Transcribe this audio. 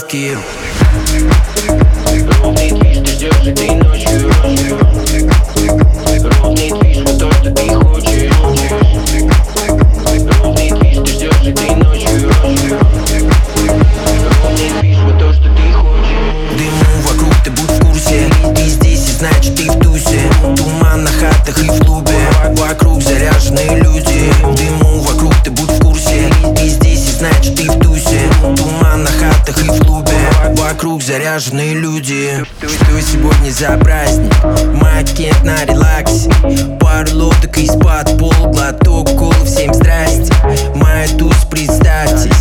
тусовки. Ровный движ, ты ждешь этой ночью. Ровный движ, вот то, что ты хочешь. Ровный движ, ты ждешь этой ночью. Ровный движ, вот то, что ты хочешь. Дыму вокруг, ты будь в курсе. Ты здесь, и значит ты в тусе. Туман на хатах и в клубе. Вокруг заряженные люди. Дыму вокруг, ты будь в курсе. Ты здесь, и значит ты в тусе. Туман на хатах и в клубе. Вокруг заряженные люди. Что сегодня за праздник? Макет на релаксе. Пару лодок из-под пола. Глоток колы, всем здрасте. Моя туз, представьтесь.